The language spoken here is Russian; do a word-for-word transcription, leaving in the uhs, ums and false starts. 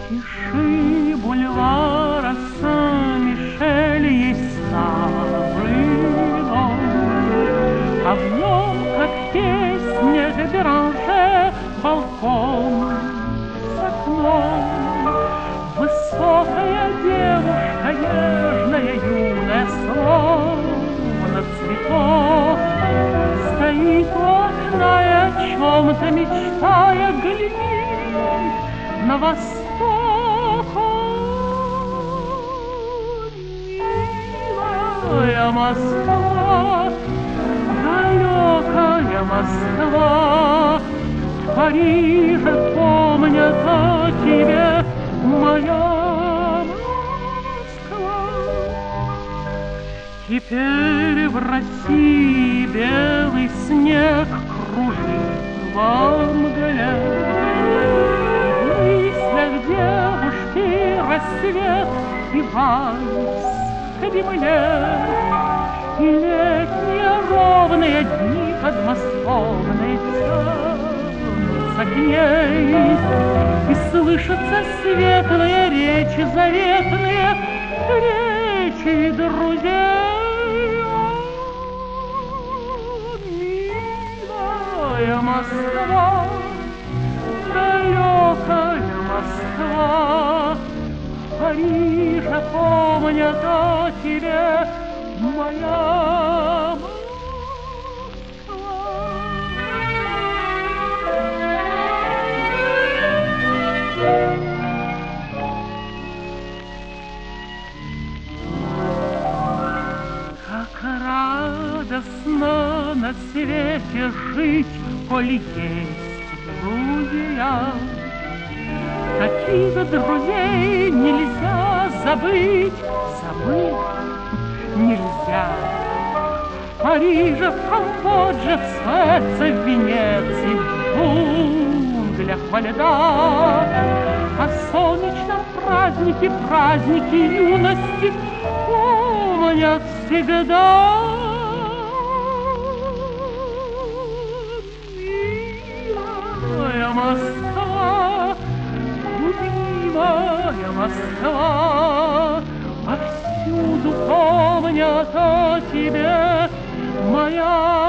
тиши бульвара Сен-Мишель есть старый дом, а в нем, как песня де Беранже, балкон с окном. Высокая девушка, нежная, юная, словно цветок, стоит у окна и о чем-то мечтая глядит на восток. О, милая Москва, далекая Москва, в Париже помнят о тебе, моя Москва. Теперь в России белый снег кружит во мгле, в мыслях девушки рассвет и вальс в Кремле, и летние ровные дни подмосковные тянутся к ней, и слышатся светлые речи, заветные речи друзей. О, милая Москва, далекая Москва, в Париже помнят о тебе, моя радостно на свете жить, коль есть друзья. Таких друзей нельзя забыть, забыть нельзя. В Париже, в Камбодже, в Суэце, в Венеции, в джунглях во льдах, о солнечном празднике, празднике юности помнят всегда. Милая Москва, любимая Москва, повсюду помнят о тебе, моя